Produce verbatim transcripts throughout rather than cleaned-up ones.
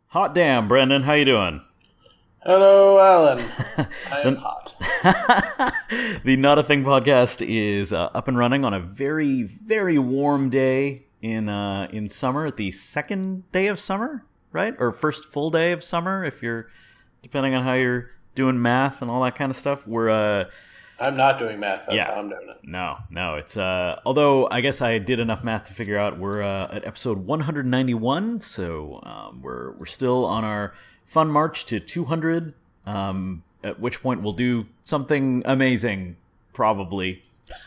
Hot damn, Brendan, how you doing? Hello, Alan. I am hot. The Not a Thing podcast is uh, up and running on a very, very warm day in uh, in summer. The second day of summer, right? Or first full day of summer, if you're depending on how you're doing math and all that kind of stuff. We're uh, I'm not doing math. That's yeah, how I'm doing it. No, no. It's uh, although I guess I did enough math to figure out we're uh, at episode one hundred ninety-one, so um, we're we're still on our fun march to two hundred. Um, at which point we'll do something amazing, probably.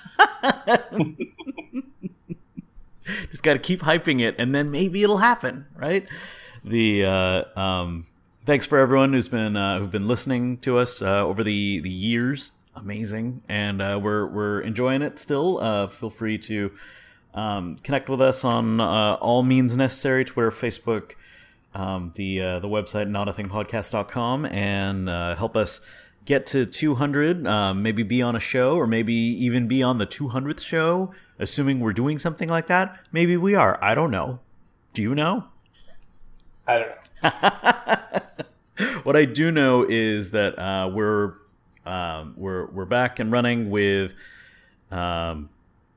Just got to keep hyping it, and then maybe it'll happen, right? The uh, um, thanks for everyone who's been uh, who've been listening to us uh, over the the years. Amazing, and uh, we're we're enjoying it still. Uh, feel free to um, connect with us on uh, all means necessary: Twitter, Facebook, um, the uh, the website not a thing podcast dot com, and uh, help us get to two hundred. Um, maybe be on a show, or maybe even be on the two hundredth show. Assuming we're doing something like that, maybe we are. I don't know. Do you know? I don't know. What I do know is that uh, we're. Um, we're we're back and running with um,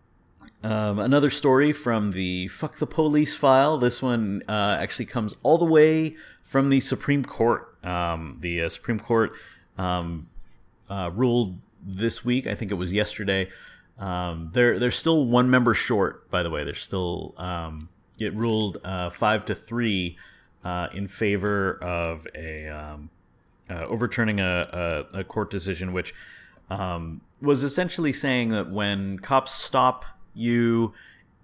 um, another story from the Fuck the Police file. This one uh, actually comes all the way from the Supreme Court. Um, the uh, Supreme Court um, uh, ruled this week. I think it was yesterday. Um, they're they're still one member short, by the way. They're still um, it ruled uh, five to three uh, in favor of a. Um, Uh, overturning a, a, a court decision which um, was essentially saying that when cops stop you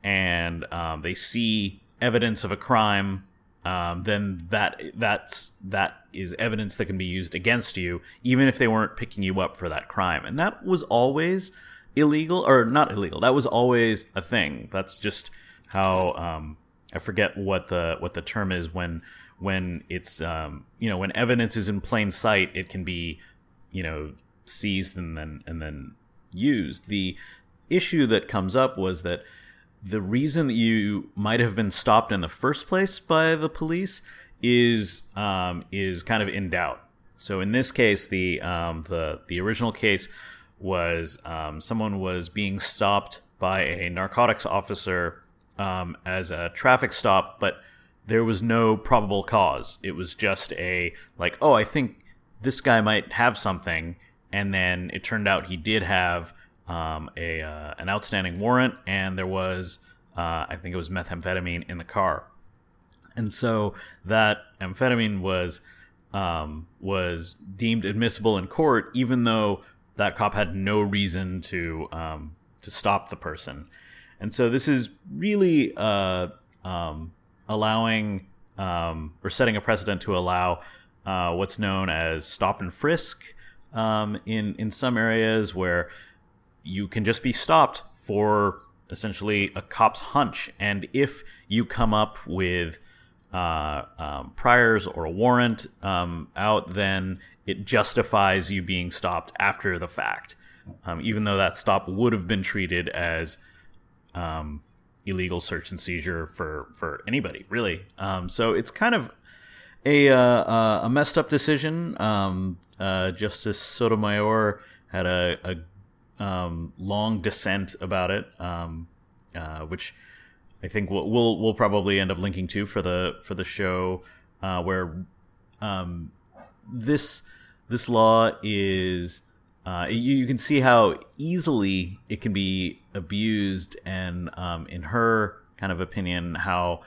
and um, they see evidence of a crime, um, then that that's that is evidence that can be used against you, even if they weren't picking you up for that crime. And that was always illegal, or not illegal. That was always a thing. That's just how um, I forget what the what the term is when. When it's, um, you know, when evidence is in plain sight, it can be, you know, seized and then and then used. The issue that comes up was that the reason that you might have been stopped in the first place by the police is um, is kind of in doubt. So in this case, the um, the the original case was um, someone was being stopped by a narcotics officer um, as a traffic stop, but there was no probable cause. It was just a, like, oh, I think this guy might have something, and then it turned out he did have um, a uh, an outstanding warrant, and there was, uh, I think it was methamphetamine in the car. And so that amphetamine was um, was deemed admissible in court, even though that cop had no reason to um, to stop the person. And so this is really... Uh, um, allowing um, or setting a precedent to allow uh, what's known as stop and frisk um, in, in some areas where you can just be stopped for essentially a cop's hunch. And if you come up with uh, um, priors or a warrant um, out, then it justifies you being stopped after the fact, um, even though that stop would have been treated as... Um, illegal search and seizure for, for anybody, really. Um, so it's kind of a uh, a messed up decision. Um, uh, Justice Sotomayor had a, a um, long dissent about it, um, uh, which I think we'll, we'll we'll probably end up linking to for the for the show, uh, where um, this this law is. Uh, you, you can see how easily it can be abused, and um, in her kind of opinion, how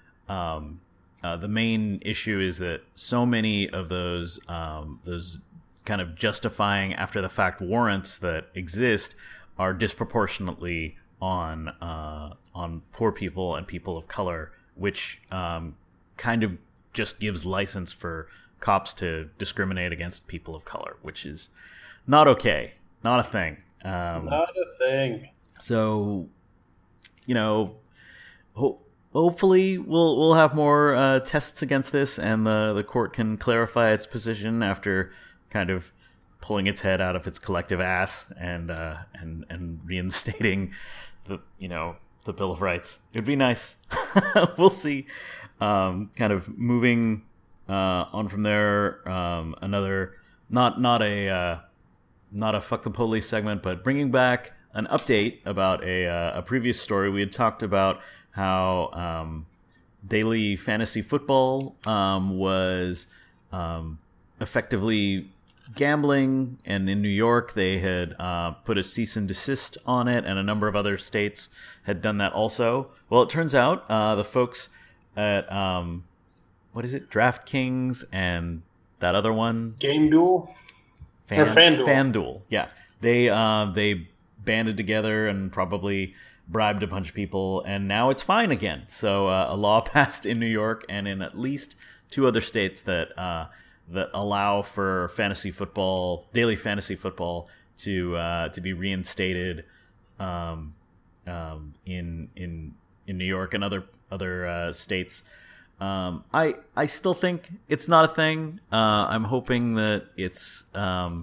um, uh, the main issue is that so many of those um, those kind of justifying after the fact warrants that exist are disproportionately on uh, on poor people and people of color, which um, kind of just gives license for cops to discriminate against people of color, which is not okay. Not a thing. Um, Not a thing. So, you know, ho- hopefully we'll we'll have more uh, tests against this, and the the court can clarify its position after kind of pulling its head out of its collective ass and uh, and and reinstating the you know the Bill of Rights. It'd be nice. We'll see. Um, kind of moving uh, on from there, um, another not not a uh, not a fuck the police segment, but bringing back an update about a uh, a previous story. We had talked about how um, daily fantasy football um, was um, effectively gambling, and in New York they had uh, put a cease and desist on it, and a number of other states had done that also. Well, it turns out uh, the folks at um, what is it, DraftKings and that other one, GameDuel Fan, or FanDuel. FanDuel, yeah, they uh, they banded together and probably bribed a bunch of people, and now it's fine again. So uh, a law passed in New York and in at least two other states that uh, that allow for fantasy football, daily fantasy football, to uh, to be reinstated um, um, in in in New York and other other uh, states. Um, I I still think it's not a thing. Uh, I'm hoping that it's um,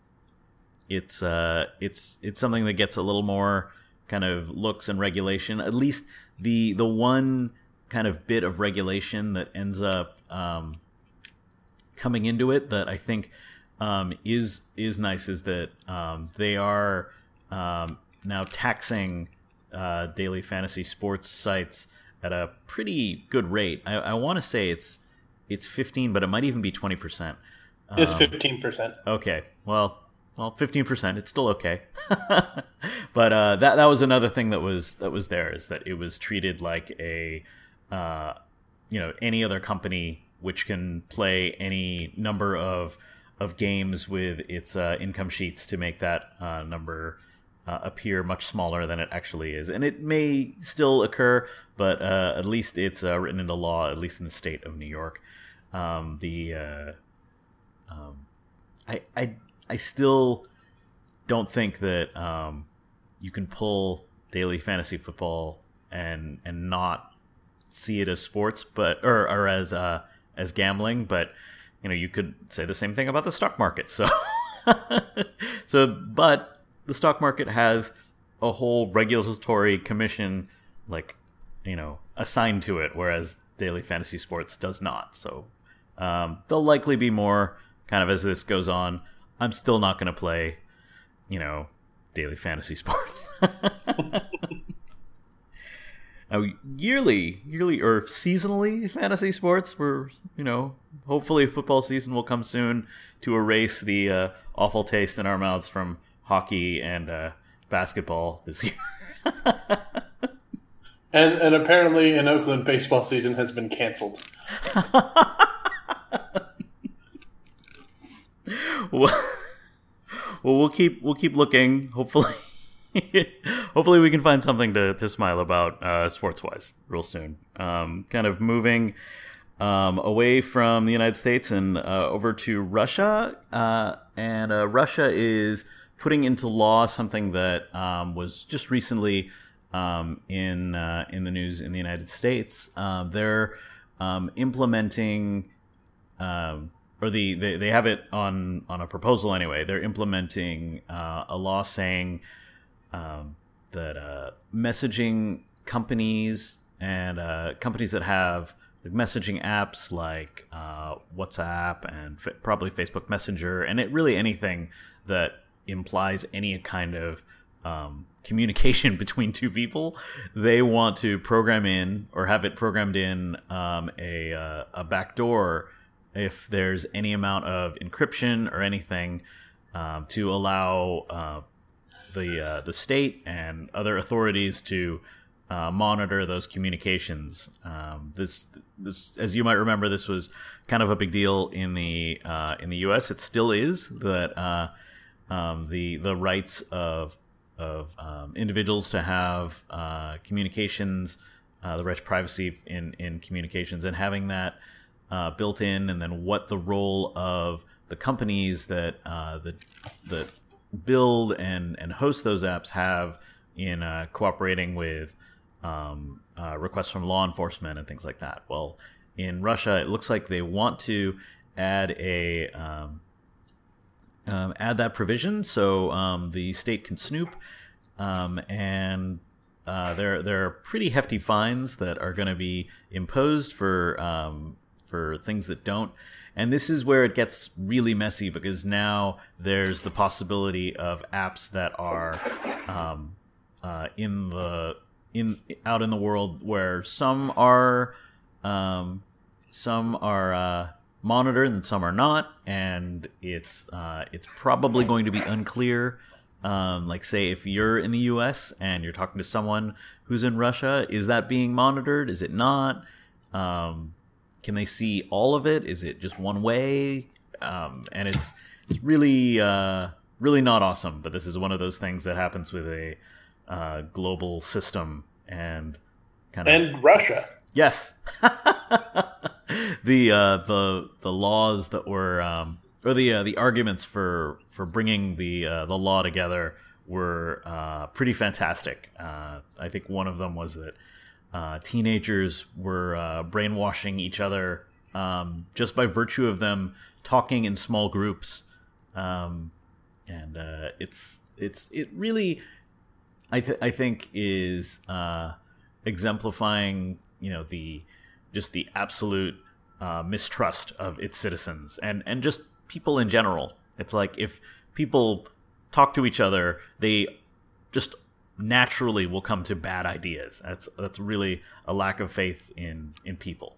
it's uh, it's it's something that gets a little more kind of looks and regulation. At least the the one kind of bit of regulation that ends up um, coming into it that I think um, is is nice is that um, they are um, now taxing uh, daily fantasy sports sites at a pretty good rate. I, I want to say it's it's fifteen, but it might even be twenty percent. Um, It's fifteen percent. Okay, well, well, fifteen percent. It's still okay. But uh, that that was another thing that was that was there, is that it was treated like a uh, you know, any other company which can play any number of of games with its uh, income sheets to make that uh, number Uh, appear much smaller than it actually is. And it may still occur, but uh, at least it's uh, written into law, at least in the state of New York. Um, the uh, um, I, I I still don't think that um, you can pull daily fantasy football and and not see it as sports, but or, or as uh, as gambling. But you know, you could say the same thing about the stock market. So so but the stock market has a whole regulatory commission, like, you know, assigned to it, whereas daily fantasy sports does not. So um, there'll likely be more kind of as this goes on. I'm still not going to play, you know, daily fantasy sports. Now, yearly, yearly or seasonally fantasy sports, we're, you know, hopefully football season will come soon to erase the uh, awful taste in our mouths from hockey and uh, basketball this year. and and apparently in Oakland, baseball season has been canceled. well, well, we'll keep we'll keep looking. Hopefully, hopefully we can find something to, to smile about uh, sports wise real soon. Um, kind of moving um, away from the United States and uh, over to Russia, uh, and uh, Russia is putting into law something that um, was just recently um, in uh, in the news in the United States. Uh, they're um, implementing, uh, or the they, they have it on, on a proposal anyway. They're implementing uh, a law saying um, that uh, messaging companies and uh, companies that have messaging apps like uh, WhatsApp and f- probably Facebook Messenger, and it really anything that implies any kind of um, communication between two people, they want to program in or have it programmed in um, a uh, a backdoor if there's any amount of encryption or anything um, to allow uh, the uh, the state and other authorities to uh, monitor those communications. Um, this this, as you might remember, this was kind of a big deal in the uh, in the U S. It still is that. Uh, Um, the the rights of of um, individuals to have uh, communications, uh, the right to privacy in, in communications, and having that uh, built in, and then what the role of the companies that uh, that that build and, and host those apps have in uh, cooperating with um, uh, requests from law enforcement and things like that. Well, in Russia, it looks like they want to add a um, Um, add that provision so um, the state can snoop, um, and uh, there there are pretty hefty fines that are going to be imposed for um, for things that don't. And this is where it gets really messy, because now there's the possibility of apps that are um, uh, in the in out in the world where some are um, some are uh, monitored and some are not, and it's uh, it's probably going to be unclear. Um, like, say, if you're in the U S and you're talking to someone who's in Russia, is that being monitored? Is it not? Um, can they see all of it? Is it just one way? Um, and it's it's really uh, really not awesome. But this is one of those things that happens with a uh, global system and kind of and Russia. Yes, the uh, the the laws that were. Um, Or the uh, the arguments for, for bringing the uh, the law together were uh, pretty fantastic. Uh, I think one of them was that uh, teenagers were uh, brainwashing each other um, just by virtue of them talking in small groups, um, and uh, it's it's it really I th- I think is uh, exemplifying, you know, the just the absolute uh, mistrust of its citizens and and just people in general. It's like, if people talk to each other, they just naturally will come to bad ideas. That's that's really a lack of faith in in people.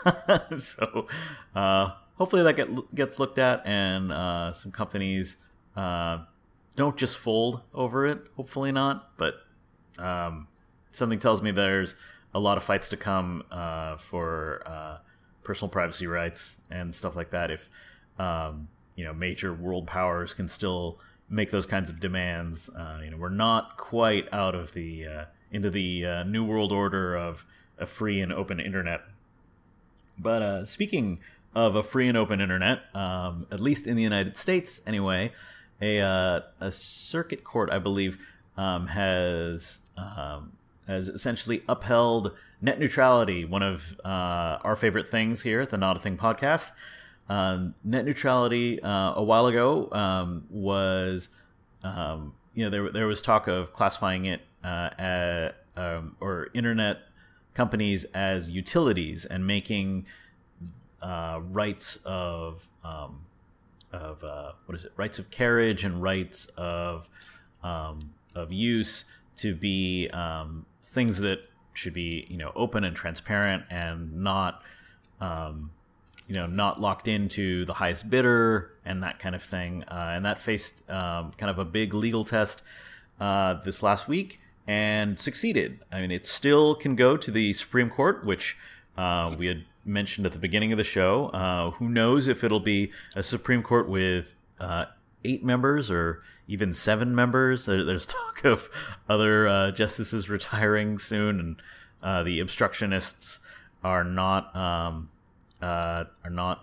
So uh, hopefully that get, gets looked at, and uh, some companies uh, don't just fold over it. Hopefully not, but um, something tells me there's a lot of fights to come uh, for uh, personal privacy rights and stuff like that. If Um, you know, major world powers can still make those kinds of demands. Uh, you know, we're not quite out of the uh, into the uh, new world order of a free and open internet. But uh, speaking of a free and open internet, um, at least in the United States, anyway, a uh, a circuit court, I believe, um, has um, has essentially upheld net neutrality, one of uh, our favorite things here at the Not a Thing podcast. Um, net neutrality uh, a while ago um, was, um, you know, there there was talk of classifying it uh, at, um, or internet companies as utilities, and making uh, rights of um, of uh, what is it, rights of carriage and rights of um, of use to be um, things that should be, you know, open and transparent, and not um, you know, not locked into the highest bidder and that kind of thing. Uh, and that faced um, kind of a big legal test uh, this last week and succeeded. I mean, it still can go to the Supreme Court, which uh, we had mentioned at the beginning of the show. Uh, who knows if it'll be a Supreme Court with uh, eight members or even seven members. There, there's talk of other uh, justices retiring soon, and uh, the obstructionists are not... Um, Uh, are not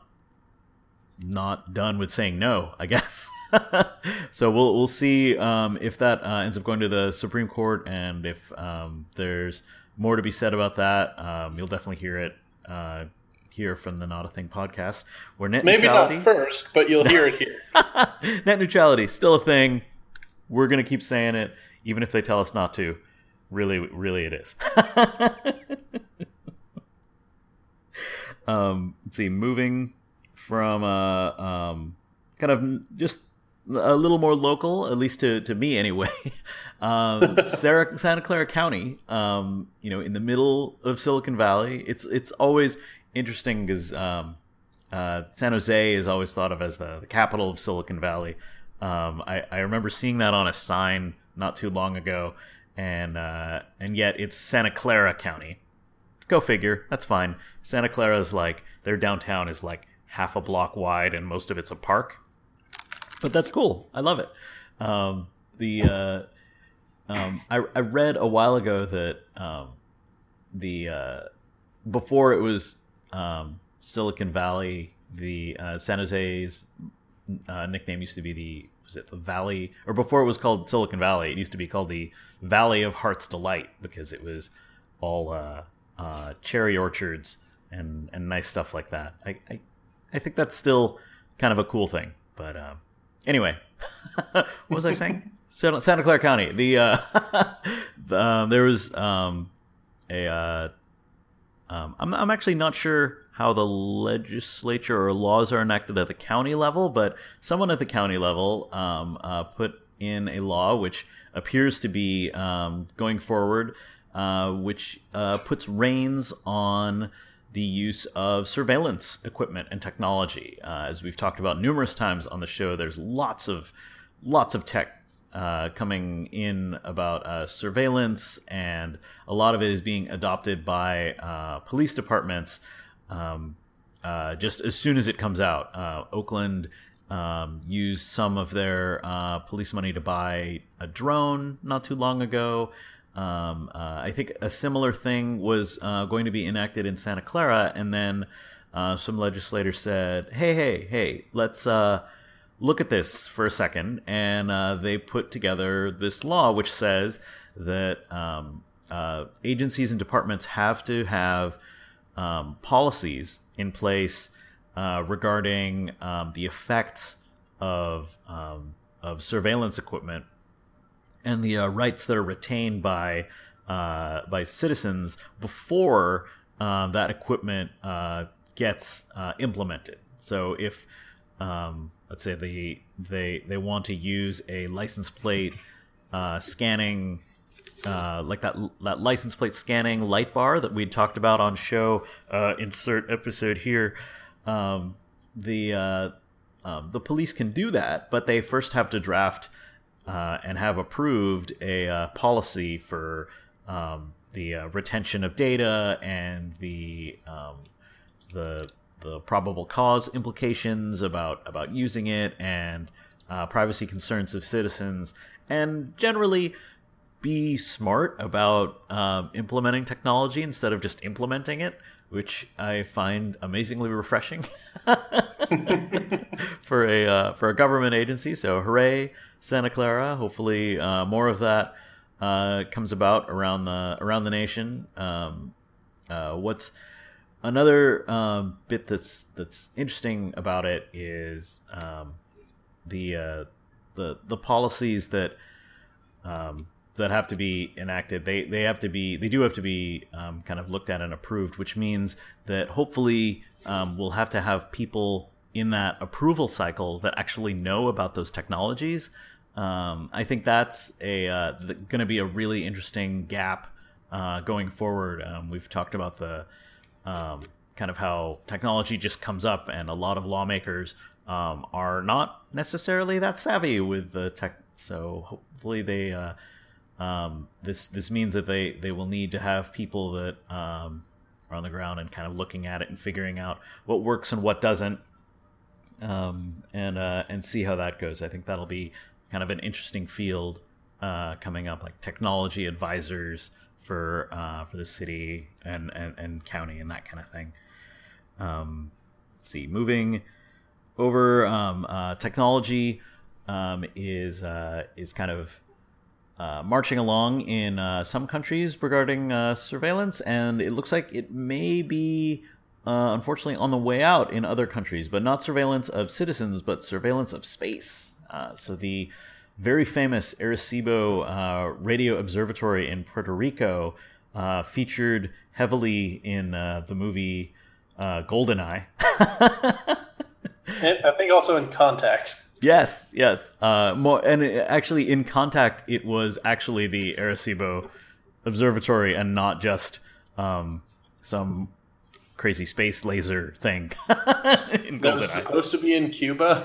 not done with saying no, I guess. So we'll we'll see um, if that uh, ends up going to the Supreme Court, and if um, there's more to be said about that. Um, you'll definitely hear it uh, here from the Not a Thing podcast. Where net maybe neutrality... not first, but you'll hear it here. Net neutrality still a thing. We're gonna keep saying it, even if they tell us not to. Really, really, it is. Um, let's see, moving from uh, um, kind of just a little more local, at least to, to me anyway, um, Sarah, Santa Clara County, um, you know, in the middle of Silicon Valley. It's it's always interesting because um, uh, San Jose is always thought of as the, the capital of Silicon Valley. Um, I, I remember seeing that on a sign not too long ago, and uh, and yet it's Santa Clara County. Go figure. That's fine. Santa Clara is like, their downtown is like half a block wide, and most of it's a park. But that's cool. I love it. Um, the uh, um, I, I read a while ago that um, the uh, before it was um, Silicon Valley, the uh, San Jose's uh, nickname used to be the was it the Valley, or before it was called Silicon Valley, it used to be called the Valley of Heart's Delight, because it was all uh, uh, cherry orchards and, and nice stuff like that. I, I I think that's still kind of a cool thing. But um, anyway, what was I saying? Santa, Santa Clara County. The, uh, the uh, there was um, a uh, um, I'm I'm actually not sure how the legislature or laws are enacted at the county level, but someone at the county level um, uh, put in a law which appears to be um, going forward, uh, which uh, puts reins on the use of surveillance equipment and technology. Uh, as we've talked about numerous times on the show, there's lots of lots of tech uh, coming in about uh, surveillance, and a lot of it is being adopted by uh, police departments um, uh, just as soon as it comes out. Uh, Oakland um, used some of their uh, police money to buy a drone not too long ago. Um, uh, I think a similar thing was uh, going to be enacted in Santa Clara, and then uh, some legislators said, hey, hey, hey, let's uh, look at this for a second. And uh, they put together this law which says that um, uh, agencies and departments have to have um, policies in place uh, regarding um, the effects of, um, of surveillance equipment and the uh, rights that are retained by uh, by citizens before uh, that equipment uh, gets uh, implemented. So if um, let's say they they they want to use a license plate uh, scanning, uh, like that that license plate scanning light bar that we talked about on show, uh, insert episode here, um, the uh, um, the police can do that, but they first have to draft Uh, and have approved a uh, policy for um, the uh, retention of data and the um, the the probable cause implications about about using it, and uh, privacy concerns of citizens, and generally be smart about uh, implementing technology instead of just implementing it, which I find amazingly refreshing for a uh, for a government agency. So hooray, Santa Clara! Hopefully, uh, more of that uh, comes about around the around the nation. Um, uh, what's another um, bit that's that's interesting about it is um, the uh, the the policies that. Um, that have to be enacted. They they have to be they do have to be um, kind of looked at and approved, which means that hopefully um, we'll have to have people in that approval cycle that actually know about those technologies. Um, I think that's a uh, going to be a really interesting gap uh, going forward. Um, we've talked about the um, kind of how technology just comes up, and a lot of lawmakers um, are not necessarily that savvy with the tech. So hopefully they. Uh, Um, this this means that they, they will need to have people that um, are on the ground and kind of looking at it and figuring out what works and what doesn't, um, and uh, and see how that goes. I think that'll be kind of an interesting field uh, coming up, like technology advisors for uh, for the city and, and, and county and that kind of thing. Um, let's see, moving over, um, uh, technology um, is uh, is kind of Uh, marching along in uh, some countries regarding uh, surveillance, and it looks like it may be, uh, unfortunately, on the way out in other countries, but not surveillance of citizens, but surveillance of space. Uh, so the very famous Arecibo uh, Radio Observatory in Puerto Rico uh, featured heavily in uh, the movie uh, GoldenEye. And I think also in Contact. Yes, yes. Uh, more, and it, actually, in Contact, it was actually the Arecibo Observatory and not just um, some crazy space laser thing. in that was supposed to be in Cuba?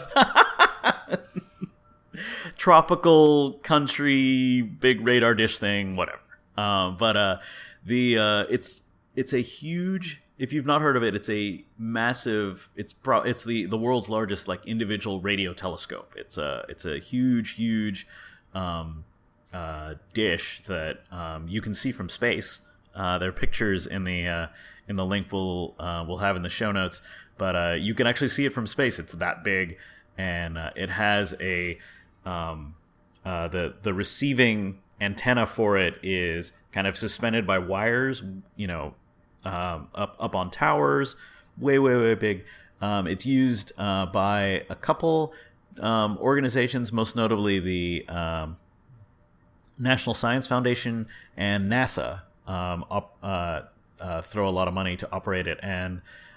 Tropical country, big radar dish thing, whatever. Um, but uh, the uh, it's it's a huge. If you've not heard of it, it's a massive. It's pro. It's the, the world's largest like individual radio telescope. It's a it's a huge huge um, uh, dish that um, you can see from space. Uh, there are pictures in the uh, in the link we'll uh, we'll have in the show notes. But uh, you can actually see it from space. It's that big, and uh, it has a um, uh, the the receiving antenna for it is kind of suspended by wires. You know. Um, up up on towers, way way way big. Um, it's used uh, by a couple um, organizations, most notably the um, National Science Foundation and NASA. Um, op, uh, uh, throw a lot of money to operate it, and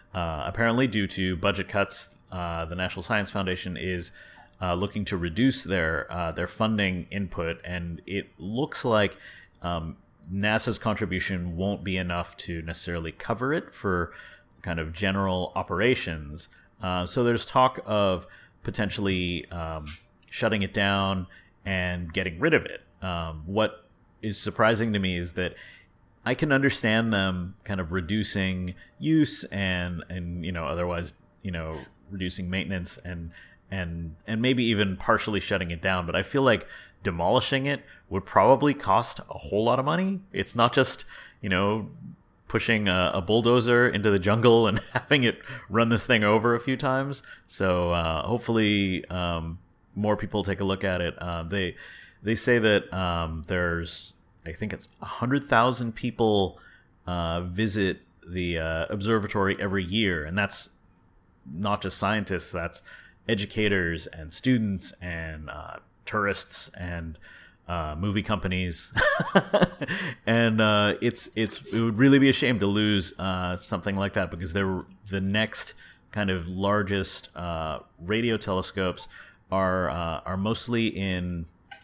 uh, apparently due to budget cuts, uh, the National Science Foundation is uh, looking to reduce their uh, their funding input, and it looks like um, NASA's contribution won't be enough to necessarily cover it for kind of general operations. Uh, so there's talk of potentially um, shutting it down and getting rid of it. Um, what is surprising to me is that I can understand them kind of reducing use and, and you know, otherwise, you know, reducing maintenance and and and maybe even partially shutting it down. But I feel like demolishing it would probably cost a whole lot of money. It's not just, you know, pushing a, a bulldozer into the jungle and having it run this thing over a few times. So uh, hopefully um, more people take a look at it. Uh, they they say that um, there's, I think it's one hundred thousand people uh, visit the uh, observatory every year. And that's not just scientists, that's educators and students and uh, tourists and uh, movie companies. And uh, it's it's it would really be a shame to lose uh, something like that, because they're the next kind of largest uh, radio telescopes are uh, are mostly in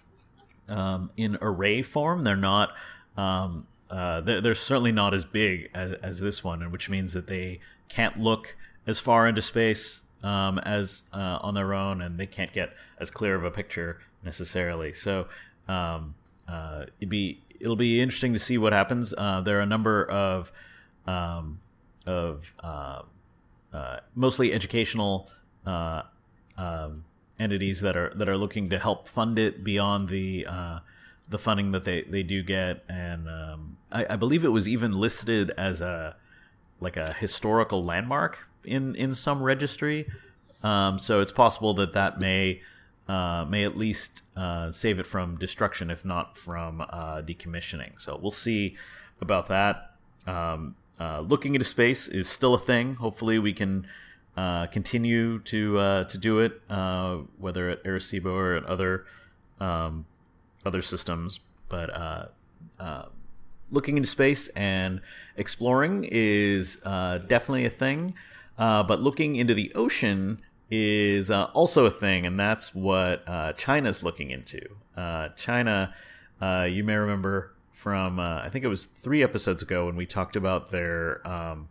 um, in array form. They're not um, uh, they're, they're certainly not as big as, as this one, and which means that they can't look as far into space um, as uh, on their own, and they can't get as clear of a picture necessarily. So um, uh, it'd be it'll be interesting to see what happens. Uh, there are a number of um, of uh, uh, mostly educational uh, um, entities that are that are looking to help fund it beyond the uh, the funding that they, they do get, and um, I, I believe it was even listed as a like a historical landmark in, in some registry. Um, so it's possible that that may uh, may at least uh, save it from destruction, if not from uh, decommissioning. So we'll see about that. Um, uh, looking into space is still a thing. Hopefully we can uh, continue to uh, to do it, uh, whether at Arecibo or at other um, other systems. But uh, uh, looking into space and exploring is uh, definitely a thing. Uh, but looking into the ocean is uh, also a thing, and that's what uh, China's looking into. Uh, China, uh, you may remember from uh, I think it was three episodes ago when we talked about their um,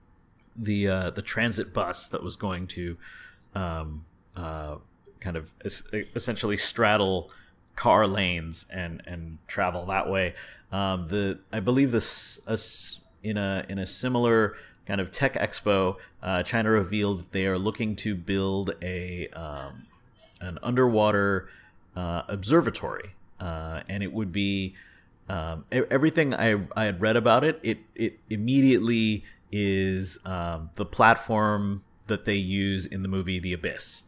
the uh, the transit bus that was going to um, uh, kind of es- essentially straddle car lanes and, and travel that way. Um, the I believe this uh, in a in a similar kind of tech expo, uh, China revealed that they are looking to build a um, an underwater uh, observatory, uh, and it would be um, everything I I had read about it. It it immediately is um, the platform that they use in the movie The Abyss,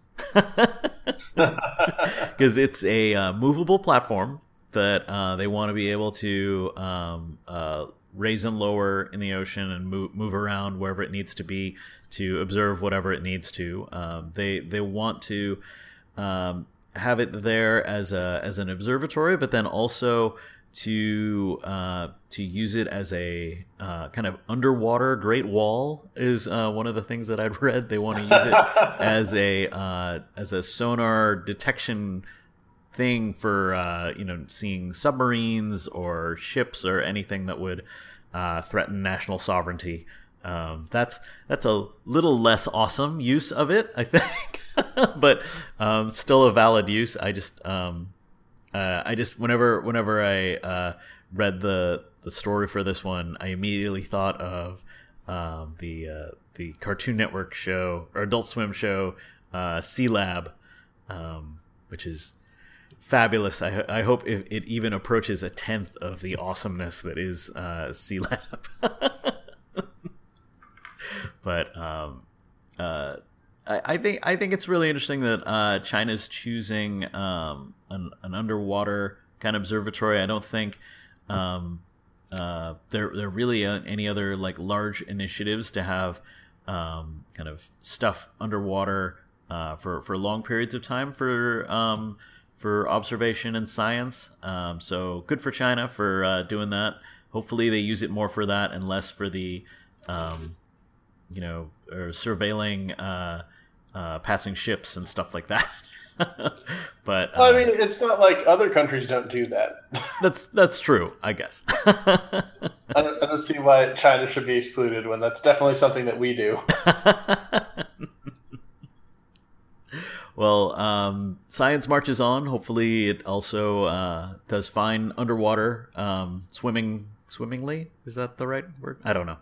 because it's a uh, movable platform that uh, they want to be able to um, uh, raise and lower in the ocean and move, move around wherever it needs to be to observe whatever it needs to. Um, they they want to um, have it there as a as an observatory, but then also to uh, to use it as a uh, kind of underwater Great Wall is uh, one of the things that I'd read. They want to use it as a uh, as a sonar detection thing for uh, you know seeing submarines or ships or anything that would uh, threaten national sovereignty. Um, that's that's a little less awesome use of it, I think, but um, still a valid use. I just um, uh, I just whenever whenever I uh, read the the story for this one, I immediately thought of um, the uh, the Cartoon Network show or Adult Swim show uh, Sealab, um, which is fabulous. I, I hope it, it even approaches a tenth of the awesomeness that is uh, Sealab. But um, uh, I, I think I think it's really interesting that uh, China's choosing um, an, an underwater kind of observatory. I don't think um, uh, there there really are any other like large initiatives to have um, kind of stuff underwater uh, for for long periods of time for um, for observation and science. Um, so good for China for uh, doing that. Hopefully they use it more for that and less for the um, you know, or surveilling uh, uh, passing ships and stuff like that. But well, um, I mean, it's not like other countries don't do that. that's that's true, I guess. I, don't, I don't see why China should be excluded when that's definitely something that we do. Well, um, science marches on. Hopefully, it also uh, does fine underwater um, swimming. Swimmingly, is that the right word? I don't know.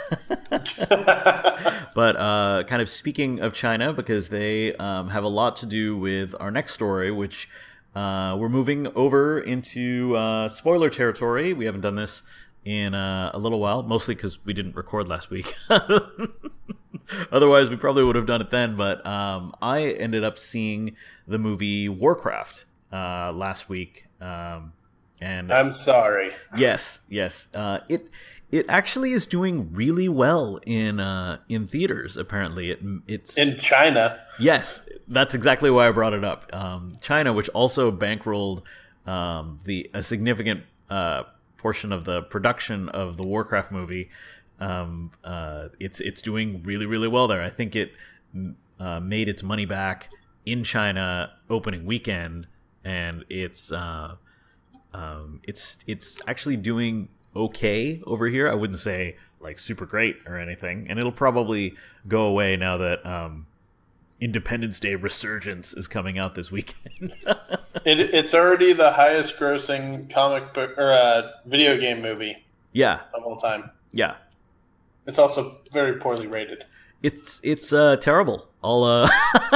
But uh, kind of speaking of China, because they um, have a lot to do with our next story, which uh, we're moving over into uh, spoiler territory. We haven't done this in uh, a little while, mostly because we didn't record last week. Otherwise, we probably would have done it then. But um, I ended up seeing the movie Warcraft uh, last week. Um, and I'm sorry. Yes, yes. Uh, it it actually is doing really well in uh, in theaters. Apparently, it it's in China. Yes, that's exactly why I brought it up. Um, China, which also bankrolled um, the a significant uh, portion of the production of the Warcraft movie. Um, uh, it's it's doing really really well there. I think it uh, made its money back in China opening weekend, and it's uh, um, it's it's actually doing okay over here. I wouldn't say like super great or anything, and it'll probably go away now that um, Independence Day Resurgence is coming out this weekend. it, it's already the highest grossing comic book or uh, video game movie. Yeah, of all time. Yeah. It's also very poorly rated. It's it's uh, terrible. I'll uh,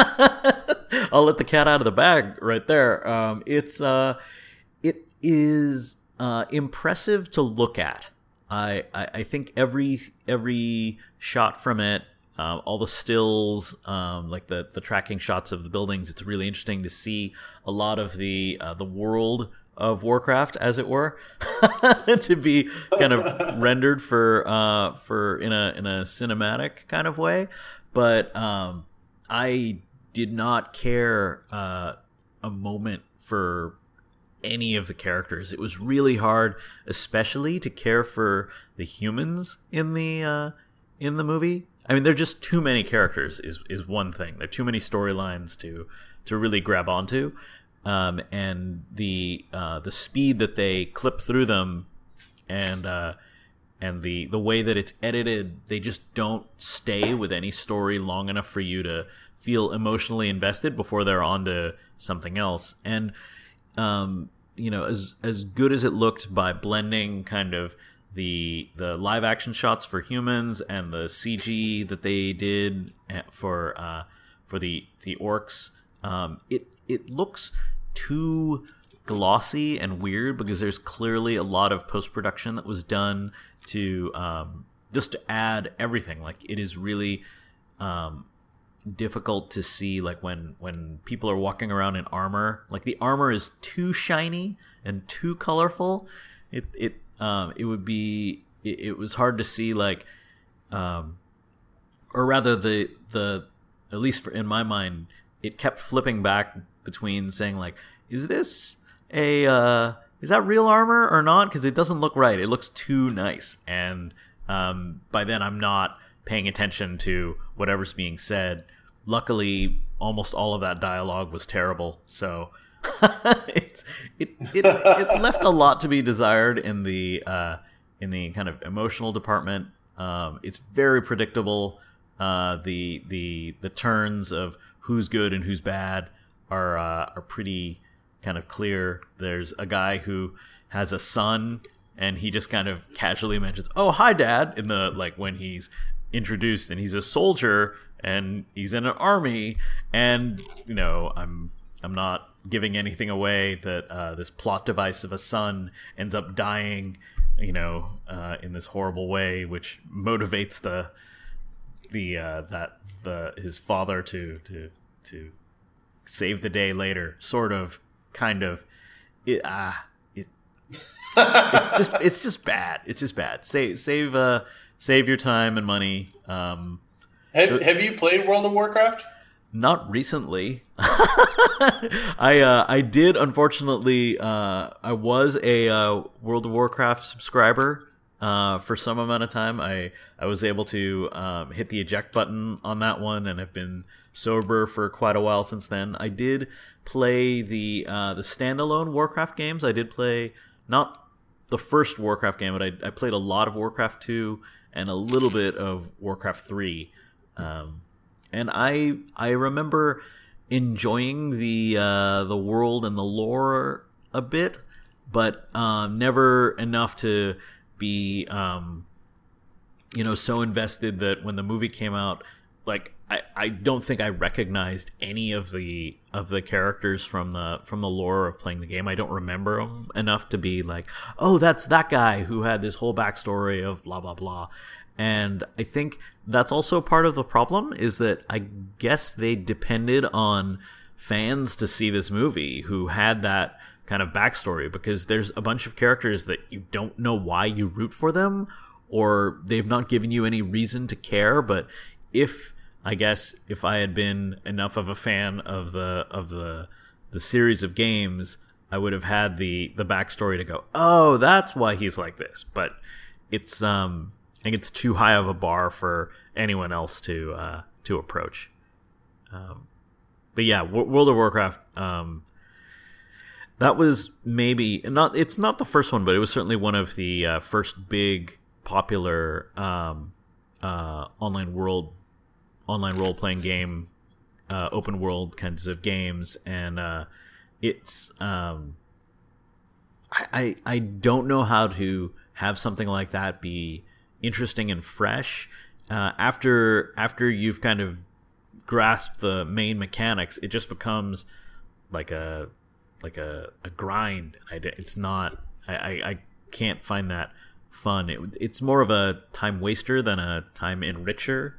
I'll let the cat out of the bag right there. Um, it's uh, it is uh, impressive to look at. I, I I think every every shot from it, uh, all the stills, um, like the the tracking shots of the buildings. It's really interesting to see a lot of the uh, the world of Warcraft, as it were, to be kind of rendered for uh, for in a in a cinematic kind of way. But um, I did not care uh, a moment for any of the characters. It was really hard, especially to care for the humans in the uh, in the movie. I mean, there are just too many characters. Is is one thing. There are too many storylines to to really grab onto. Um, and the uh, the speed that they clip through them, and uh, and the the way that it's edited, they just don't stay with any story long enough for you to feel emotionally invested before they're on to something else. And um, you know, as as good as it looked by blending kind of the the live action shots for humans and the C G that they did for uh, for the the orcs, um, it it looks too glossy and weird because there's clearly a lot of post-production that was done to um, just to add everything. Like, it is really um, difficult to see, like when when people are walking around in armor, like the armor is too shiny and too colorful. It it um, it would be it, it was hard to see, like um, or rather the the at least for, in my mind, it kept flipping back between saying like, is this a uh, is that real armor or not? Because it doesn't look right. It looks too nice, and um, by then I'm not paying attention to whatever's being said. Luckily, almost all of that dialogue was terrible, so it's it, it it left a lot to be desired in the uh, in the kind of emotional department. Um, it's very predictable. Uh, the the the turns of who's good and who's bad are uh, are pretty kind of clear. There's a guy who has a son, and he just kind of casually mentions, "Oh, hi, Dad," in the like when he's introduced, and he's a soldier and he's in an army, and you know, I'm I'm not giving anything away that uh, this plot device of a son ends up dying, you know, uh, in this horrible way, which motivates the the uh, that the his father to to to save the day later, sort of, kind of. It ah, it it's just it's just bad. It's just bad. Save save uh save your time and money. Um, have Have you played World of Warcraft? Not recently. I uh, I did, unfortunately. Uh, I was a uh, World of Warcraft subscriber uh, for some amount of time. I I was able to um, hit the eject button on that one, and have been sober for quite a while since then. I did play the uh, the standalone Warcraft games. I did play not the first Warcraft game, but I, I played a lot of Warcraft two and a little bit of Warcraft three. Um, and I I remember enjoying the uh, the world and the lore a bit, but um, never enough to be um, you know so invested that when the movie came out, like I, I don't think I recognized any of the of the characters from the from the lore of playing the game. I don't remember them enough to be like, oh, that's that guy who had this whole backstory of blah blah blah. And I think that's also part of the problem, is that I guess they depended on fans to see this movie who had that kind of backstory, because there's a bunch of characters that you don't know why you root for them, or they've not given you any reason to care. But if I guess if I had been enough of a fan of the of the the series of games, I would have had the the backstory to go, oh, that's why he's like this. But it's um I think it's too high of a bar for anyone else to uh, to approach. Um, but yeah, w- World of Warcraft. Um, that was maybe not. It's not the first one, but it was certainly one of the uh, first big popular um, uh, online world, online role playing game, uh, open world kinds of games, and uh, it's. Um, I, I I don't know how to have something like that be interesting and fresh uh, after after you've kind of grasped the main mechanics. It just becomes like a like a, a grind. I, it's not I, I, I can't find that fun. It, it's more of a time waster than a time enricher.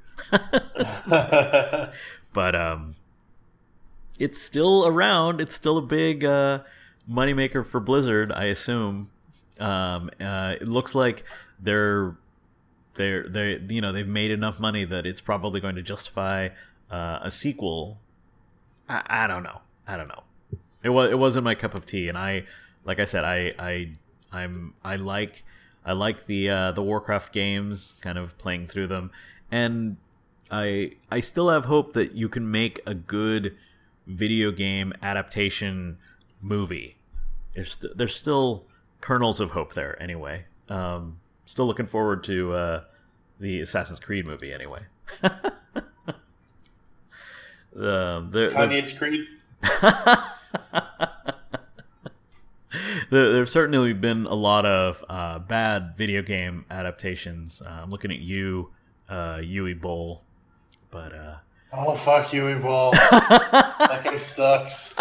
But um it's still around. It's still a big uh moneymaker for Blizzard, I assume. Um uh it looks like they're They're they you know they've made enough money that it's probably going to justify uh, a sequel. I, I don't know. I don't know. It was it wasn't my cup of tea, and I like I said I I I'm I like I like the uh, the Warcraft games, kind of playing through them, and I I still have hope that you can make a good video game adaptation movie. There's st- there's still kernels of hope there. Anyway. Um, Still looking forward to uh, the Assassin's Creed movie, anyway. um, there, Kanye's Creed. there, there's certainly been a lot of uh, bad video game adaptations. Uh, I'm looking at you, uh, Yui Bowl, but uh... oh fuck Yui Bowl. That guy sucks.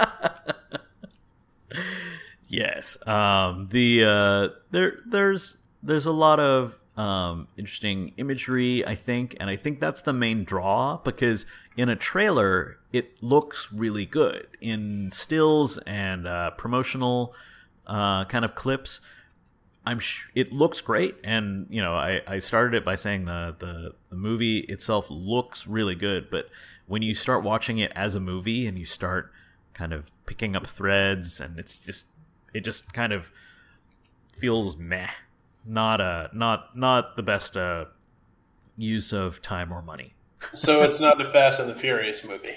Yes, um, the uh, there there's. There's a lot of um, interesting imagery, I think, and I think that's the main draw, because in a trailer, it looks really good. In stills and uh, promotional uh, kind of clips, I'm sh- it looks great. And, you know, I, I started it by saying the, the, the movie itself looks really good, but when you start watching it as a movie and you start kind of picking up threads, and it's just, it just kind of feels meh. Not a not not the best uh, use of time or money. So it's not a Fast and the Furious movie.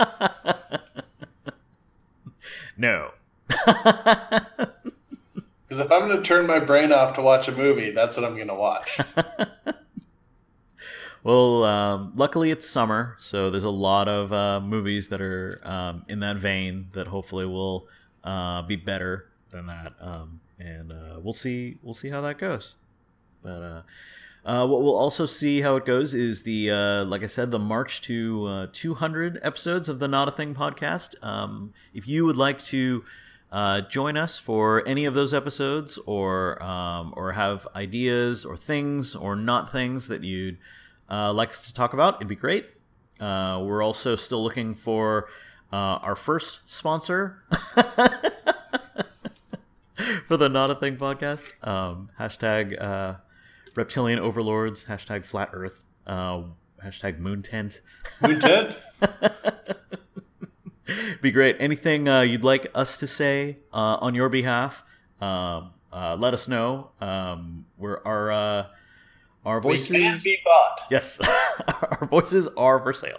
No. Because if I'm going to turn my brain off to watch a movie, that's what I'm going to watch. Well, um, luckily it's summer, so there's a lot of uh, movies that are um, in that vein that hopefully will uh, be better than that. Um, and uh, we'll see we'll see how that goes. But uh, uh, what we'll also see how it goes is the uh, like I said, the march to uh, two hundred episodes of the Not a Thing podcast. Um, if you would like to uh, join us for any of those episodes, or um, or have ideas or things or not things that you'd uh, like us to talk about, it'd be great. Uh, we're also still looking for uh, our first sponsor. For the Not a Thing podcast. Um, hashtag uh, Reptilian Overlords. Hashtag Flat Earth. Uh, hashtag Moon Tent. Moon Tent? Be great. Anything uh, you'd like us to say uh, on your behalf, uh, uh, let us know. Um, we're our uh, our voices we can be bought. Yes, our voices are for sale.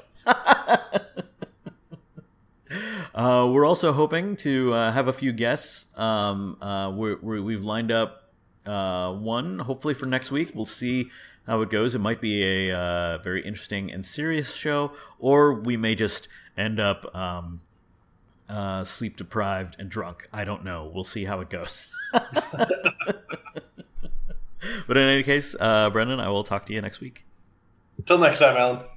uh, we're also hoping to uh, have a few guests. Um, uh, we're, we're, we've lined up uh, one, hopefully for next week. We'll see how it goes. It might be a uh, very interesting and serious show, or we may just end up um, uh, sleep deprived and drunk. I don't know. We'll see how it goes. But in any case, uh, Brendan, I will talk to you next week. Till next time, Alan.